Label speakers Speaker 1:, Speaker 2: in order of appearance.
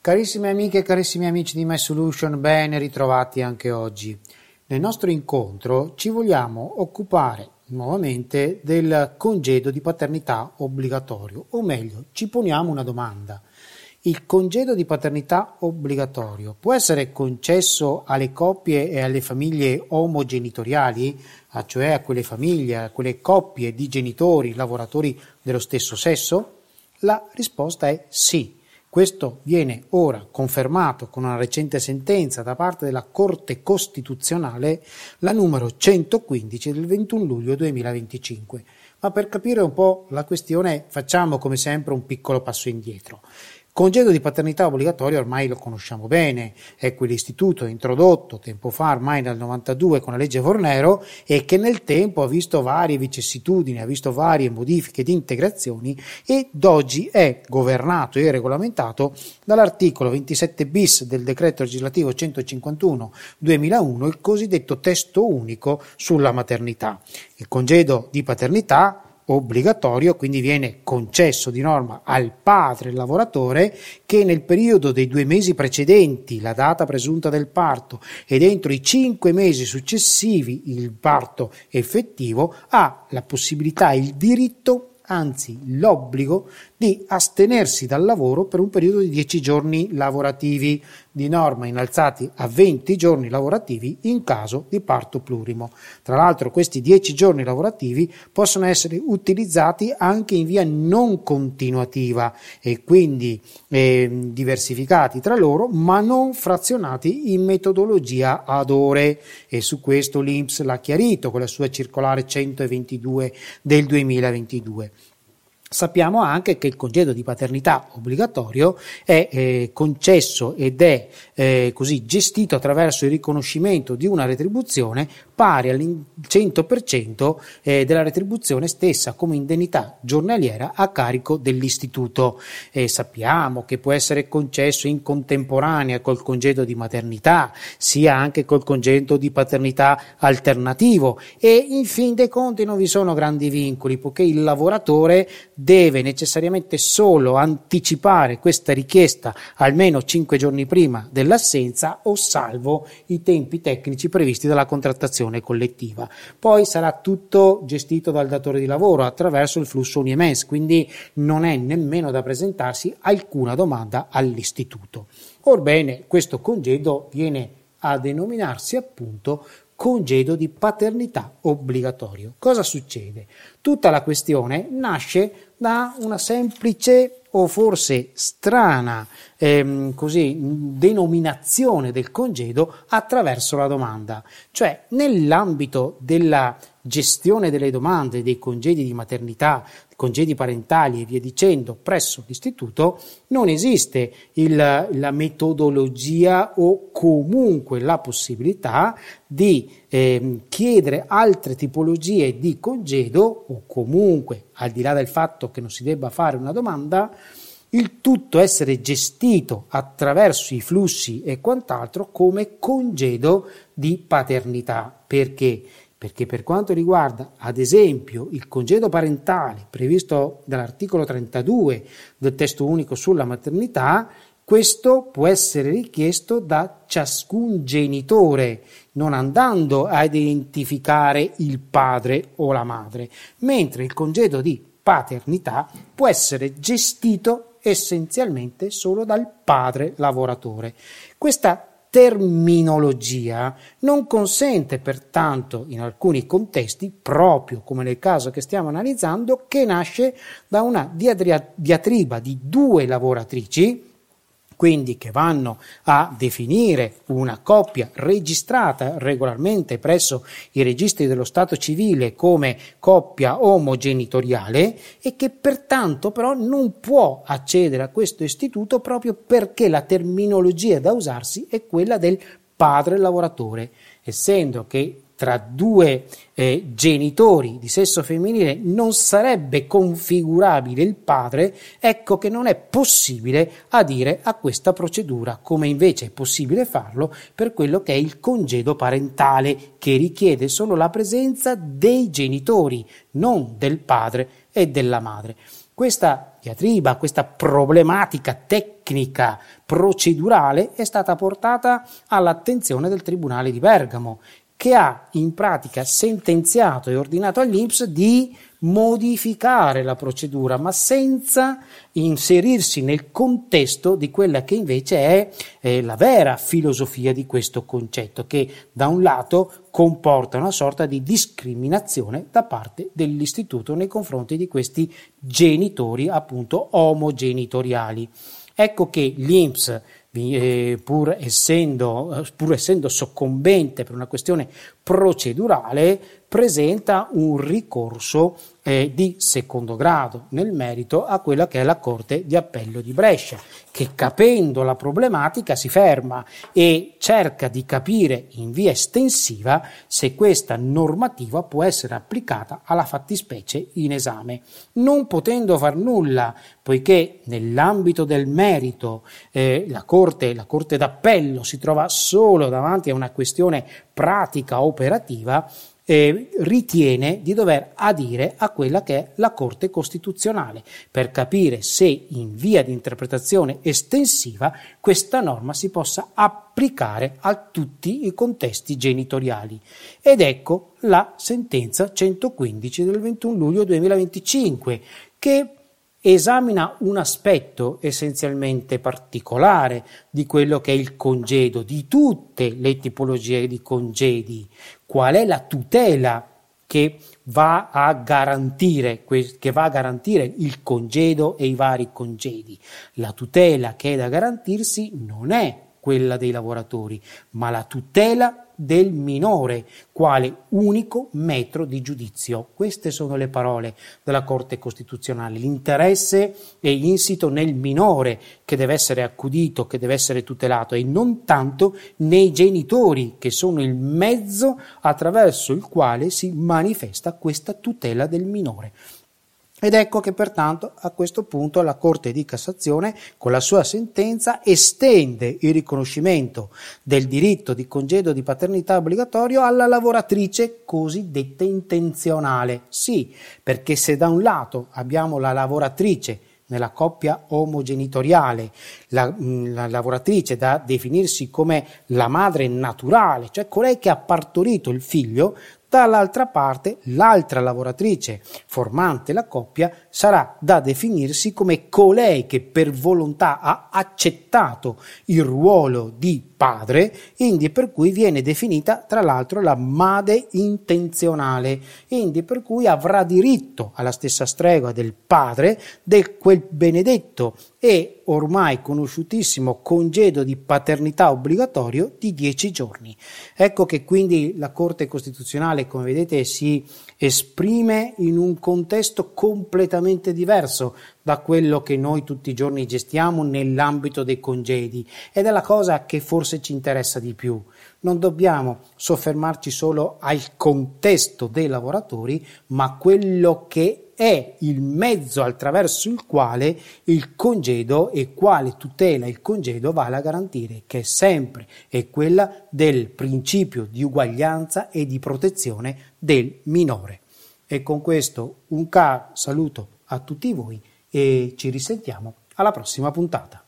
Speaker 1: Carissime amiche e carissimi amici di MySolution, ben ritrovati anche oggi. Nel nostro incontro ci vogliamo occupare nuovamente del congedo di paternità obbligatorio, o meglio, ci poniamo una domanda. Il congedo di paternità obbligatorio può essere concesso alle coppie e alle famiglie omogenitoriali, cioè a quelle famiglie, a quelle coppie di genitori, lavoratori dello stesso sesso? La risposta è sì. Questo viene ora confermato con una recente sentenza da parte della Corte Costituzionale, la numero 115 del 21 luglio 2025. Ma per capire un po' la questione facciamo come sempre un piccolo passo indietro. Congedo di paternità obbligatorio ormai lo conosciamo bene, è quell'istituto introdotto tempo fa, ormai nel 92 con la legge Fornero, e che nel tempo ha visto varie vicissitudini, ha visto varie modifiche ed integrazioni ed oggi è governato e regolamentato dall'articolo 27 bis del decreto legislativo 151/2001, il cosiddetto testo unico sulla maternità. Il congedo di paternità obbligatorio quindi viene concesso di norma al padre lavoratore che nel periodo dei 2 mesi precedenti la data presunta del parto ed entro i 5 mesi successivi il parto effettivo ha la possibilità e il diritto, anzi l'obbligo, di astenersi dal lavoro per un periodo di 10 giorni lavorativi, di norma innalzati a 20 giorni lavorativi in caso di parto plurimo. Tra l'altro questi 10 giorni lavorativi possono essere utilizzati anche in via non continuativa e quindi diversificati tra loro, ma non frazionati in metodologia ad ore, e su questo l'INPS l'ha chiarito con la sua circolare 122 del 2022. Sappiamo anche che il congedo di paternità obbligatorio è concesso ed è così gestito attraverso il riconoscimento di una retribuzione pari al 100% della retribuzione stessa come indennità giornaliera a carico dell'istituto. Sappiamo che può essere concesso in contemporanea col congedo di maternità, sia anche col congedo di paternità alternativo, e in fin dei conti non vi sono grandi vincoli, poiché il lavoratore deve necessariamente solo anticipare questa richiesta almeno 5 giorni prima dell'assenza o salvo i tempi tecnici previsti dalla contrattazione collettiva. Poi sarà tutto gestito dal datore di lavoro attraverso il flusso Uniemens, quindi non è nemmeno da presentarsi alcuna domanda all'istituto. Orbene, questo congedo viene a denominarsi appunto congedo di paternità obbligatorio. Cosa succede? Tutta la questione nasce da una semplice o forse strana denominazione del congedo attraverso la domanda. Cioè, nell'ambito della gestione delle domande dei congedi di maternità, congedi parentali e via dicendo presso l'istituto, non esiste la metodologia o comunque la possibilità di chiedere altre tipologie di congedo, o comunque, al di là del fatto che non si debba fare una domanda, il tutto essere gestito attraverso i flussi e quant'altro come congedo di paternità. Perché? Perché per quanto riguarda ad esempio il congedo parentale previsto dall'articolo 32 del testo unico sulla maternità, questo può essere richiesto da ciascun genitore, non andando ad identificare il padre o la madre, mentre il congedo di paternità può essere gestito essenzialmente solo dal padre lavoratore. Questa terminologia non consente pertanto in alcuni contesti, proprio come nel caso che stiamo analizzando, che nasce da una diatriba di 2 lavoratrici, quindi che vanno a definire una coppia registrata regolarmente presso i registri dello Stato civile come coppia omogenitoriale e che pertanto però non può accedere a questo istituto proprio perché la terminologia da usarsi è quella del padre lavoratore, essendo che tra 2 genitori di sesso femminile non sarebbe configurabile il padre, ecco che non è possibile adire a questa procedura, come invece è possibile farlo per quello che è il congedo parentale, che richiede solo la presenza dei genitori, non del padre e della madre. Questa diatriba, questa problematica tecnica procedurale è stata portata all'attenzione del Tribunale di Bergamo, che ha in pratica sentenziato e ordinato all'INPS di modificare la procedura, ma senza inserirsi nel contesto di quella che invece è la vera filosofia di questo concetto, che da un lato comporta una sorta di discriminazione da parte dell'istituto nei confronti di questi genitori appunto omogenitoriali. Ecco che l'INPS, pur essendo soccombente per una questione procedurale, presenta un ricorso di secondo grado nel merito a quella che è la Corte di Appello di Brescia, che capendo la problematica si ferma e cerca di capire in via estensiva se questa normativa può essere applicata alla fattispecie in esame, non potendo far nulla, poiché nell'ambito del merito la Corte d'Appello si trova solo davanti a una questione pratica operativa, ritiene di dover adire a quella che è la Corte Costituzionale per capire se in via di interpretazione estensiva questa norma si possa applicare a tutti i contesti genitoriali. Ed ecco la sentenza 115 del 21 luglio 2025 che esamina un aspetto essenzialmente particolare di quello che è il congedo, di tutte le tipologie di congedi. Qual è la tutela che va a garantire il congedo e i vari congedi? La tutela che è da garantirsi non è quella dei lavoratori, ma la tutela del minore, quale unico metro di giudizio. Queste sono le parole della Corte Costituzionale. L'interesse è insito nel minore che deve essere accudito, che deve essere tutelato, e non tanto nei genitori, che sono il mezzo attraverso il quale si manifesta questa tutela del minore. Ed ecco che pertanto a questo punto la Corte di Cassazione con la sua sentenza estende il riconoscimento del diritto di congedo di paternità obbligatorio alla lavoratrice cosiddetta intenzionale. Sì, perché se da un lato abbiamo la lavoratrice nella coppia omogenitoriale, la lavoratrice da definirsi come la madre naturale, cioè colei che ha partorito il figlio, dall'altra parte l'altra lavoratrice formante la coppia sarà da definirsi come colei che per volontà ha accettato il ruolo di padre, indi per cui viene definita tra l'altro la madre intenzionale, indi per cui avrà diritto alla stessa stregua del padre di quel benedetto e ormai conosciutissimo congedo di paternità obbligatorio di 10 giorni. Ecco che quindi la Corte Costituzionale, come vedete, si esprime in un contesto completamente diverso da quello che noi tutti i giorni gestiamo nell'ambito dei congedi, ed è la cosa che forse ci interessa di più. Non dobbiamo soffermarci solo al contesto dei lavoratori, ma quello che è il mezzo attraverso il quale il congedo e quale tutela il congedo vale a garantire, che sempre è quella del principio di uguaglianza e di protezione del minore. E con questo un caro saluto a tutti voi e ci risentiamo alla prossima puntata.